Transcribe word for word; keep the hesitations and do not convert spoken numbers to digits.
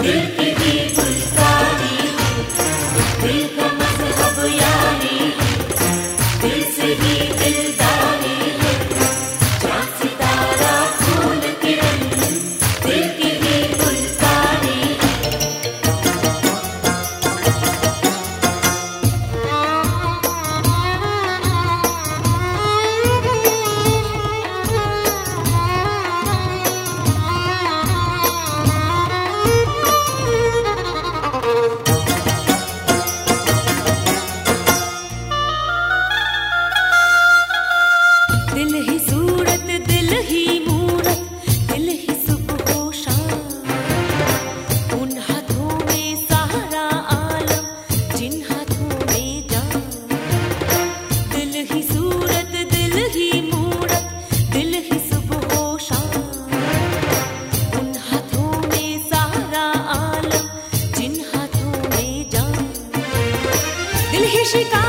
दिल की भी गुलकारी है, दिल का मजहब यारी है, दिल से ही दिलदारी है, चाँद सितारा फूल किरण, दिल की भी गुलकारी दिल ही सूरत, दिल ही मूरत, दिल ही सुबह हो शाम, उन हाथों में सारा आलम, जिन हाथों में जान। दिल ही सूरत, दिल ही मूरत, दिल ही सुबह हो शाम, उन हाथों में सारा आलम, जिन हाथों में जान। दिल ही शिकार